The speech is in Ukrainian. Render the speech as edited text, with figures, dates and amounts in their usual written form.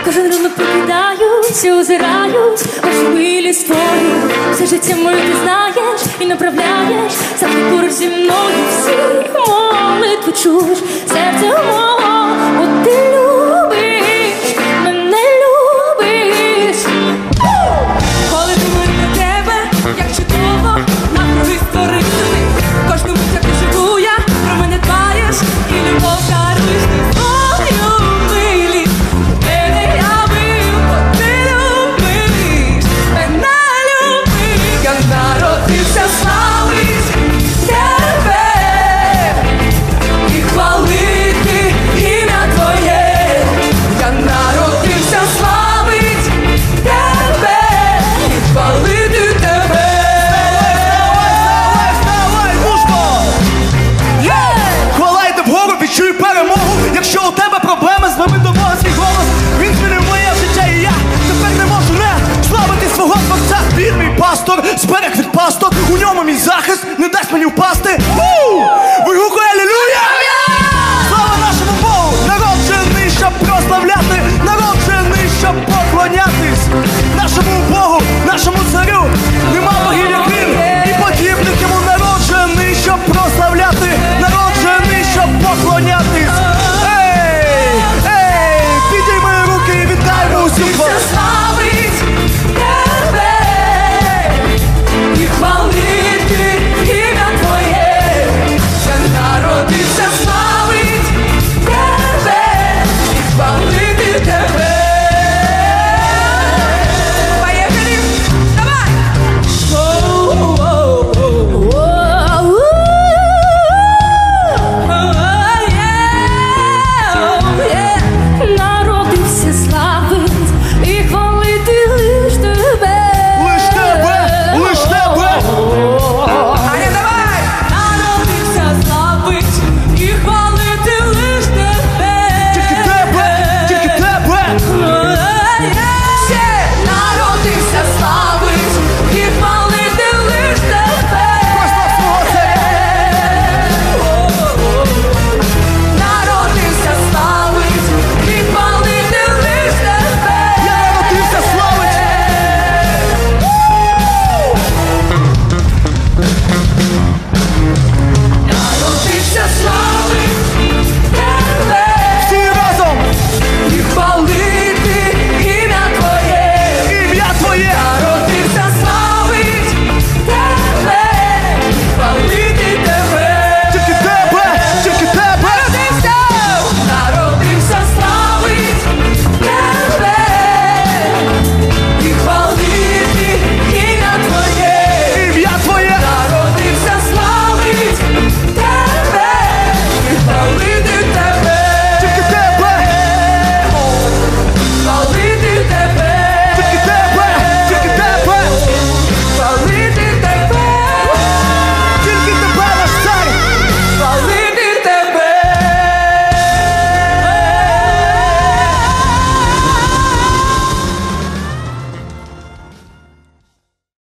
Кожен ранок прокидаюсь, озираюсь, ваші милі створю. Все життя моє ти знаєш і направляєш. Завжди поруч зі мною всі молитви чуєш. Серце мого, бо ти любиш, мене любиш. Коли думаю про тебе, як чудово, навкруги створити. Кожну мить, як живу я, про мене дбаєш і любов даруєш ти свою милість. Мене я бив, бо ти любиш, мене любиш. Я народився славить тебе і хвалити ім'я твоє. Я народився славить тебе і хвалити тебе. Хвалайте вгору, відчуй перемогу. Якщо у тебе проблеми, зверни до Бога свій голос. Він змінив моє життя і я тепер не можу не славити свого Творця. Він мій пастор, зберег від пасток. У ньому мій захист, не дасть мені впасти.